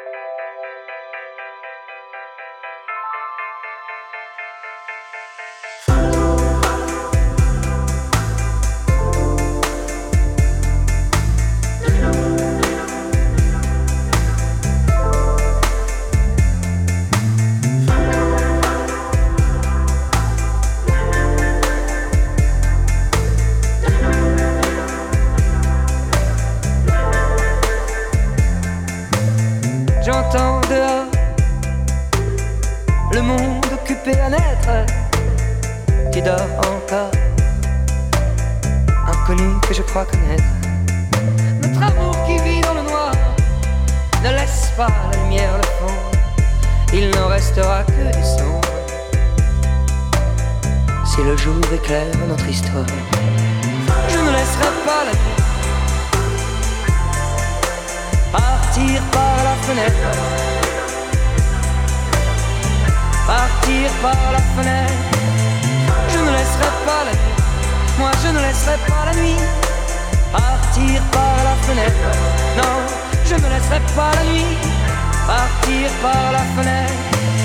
J'entends dehors le monde occupé à naître. Tu dors encore, inconnu que je crois connaître. Notre amour qui vit dans le noir ne laisse pas la lumière le fond. Il n'en restera que du sombre si le jour éclaire notre histoire. Je ne laisserai pas la nuit partir par la fenêtre, partir par la fenêtre. Je ne laisserai pas la nuit, moi je ne laisserai pas la nuit partir par la fenêtre. Non, je ne laisserai pas la nuit partir par la fenêtre.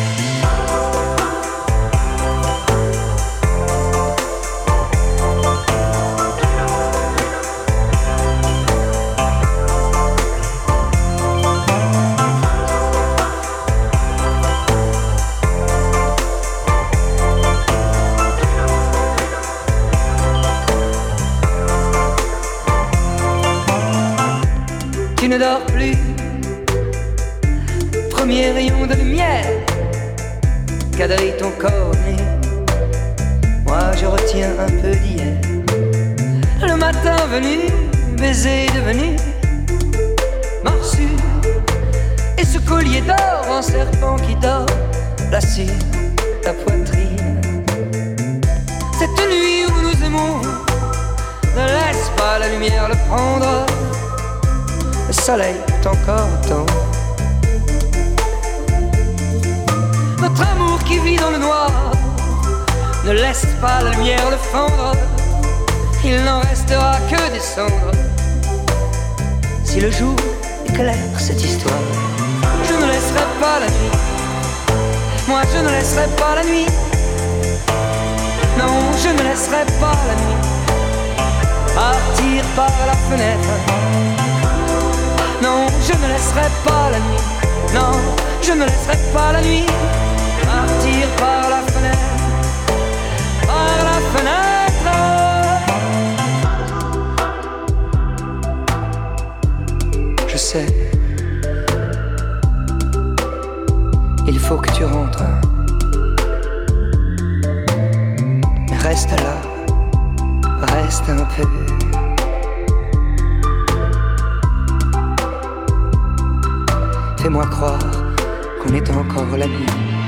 Tu ne dors plus, premier rayon de lumière quadrille ton corps nu. Moi je retiens un peu d'hier. Le matin venu, baiser devenu morsure, et ce collier d'or en serpent qui dort là sur ta poitrine. Cette nuit où nous aimons, ne laisse pas la lumière le prendre. Le soleil est encore au temps. Notre amour qui vit dans le noir ne laisse pas la lumière le fendre. Il n'en restera que des cendres si le jour éclaire cette histoire. Je ne laisserai pas la nuit, moi je ne laisserai pas la nuit. Non, je ne laisserai pas la nuit partir par la fenêtre. Non, je ne laisserai pas la nuit. Non, je ne laisserai pas la nuit partir par la fenêtre. Par la fenêtre. Je sais, il faut que tu rentres. Mais reste là, reste un peu. Fais-moi croire qu'on est encore la nuit.